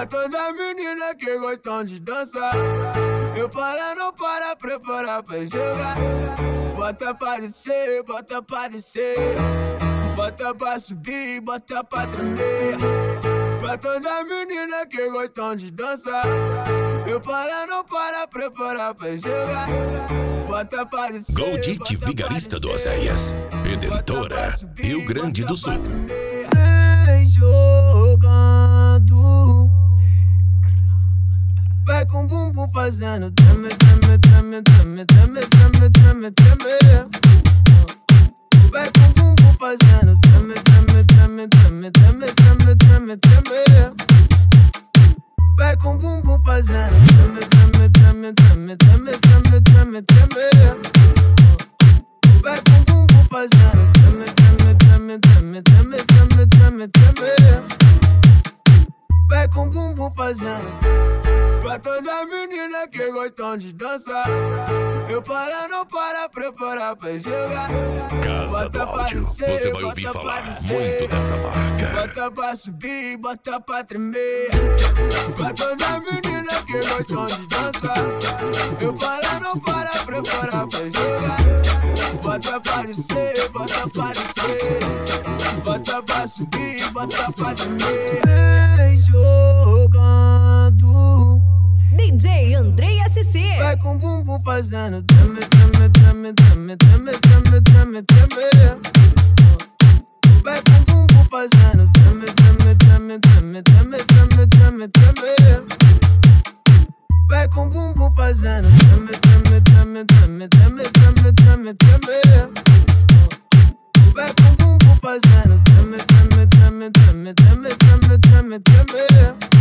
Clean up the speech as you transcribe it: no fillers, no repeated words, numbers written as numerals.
Pra todas as meninas que gostam de dançar, eu para, não para, preparar pra jogar. Bota pra descer, bota pra descer, bota pra subir, bota pra tremer. Pra todas as meninas que gostam de dançar, eu para, não para, preparar pra jogar. Bota pra descer, Goldic Vigarista do Oséias, Redentora, Rio Grande do Sul. Vem jogando, vai com bumbum fazendo treme, treme, treme, treme, treme, treme, treme, treme. Vai com bumbum fazendo treme, treme, treme, treme, treme, treme, treme, treme. Vai com bumbum fazendo treme, treme, treme, treme, treme, treme, treme, treme. Vai com bumbum fazendo treme, treme, treme, treme, treme, treme, treme, treme. Vai com bumbum fazendo. Pra todas as meninas que gostam de dançar, eu para, não para, preparar pra jogar. Casa do Áudio, você vai ouvir falar muito dessa marca. Bota pra subir, bota pra tremer. Pra todas as meninas que gostam de dançar, eu para, não para, preparar pra jogar. Bota pra descer, bota pra descer, bota pra subir, bota pra tremer. Vem jogando, DJ Andrei SC. vai com bumbum fazendo treme, treme, treme, treme, treme, treme, treme, treme. Vai com bumbum fazendo treme, treme, treme, treme, treme, treme, treme, treme. Vai com bumbum fazendo treme, treme, treme, treme, treme, treme, treme, treme. Vai com bumbum fazendo treme, treme, treme, treme, treme, treme, treme, treme.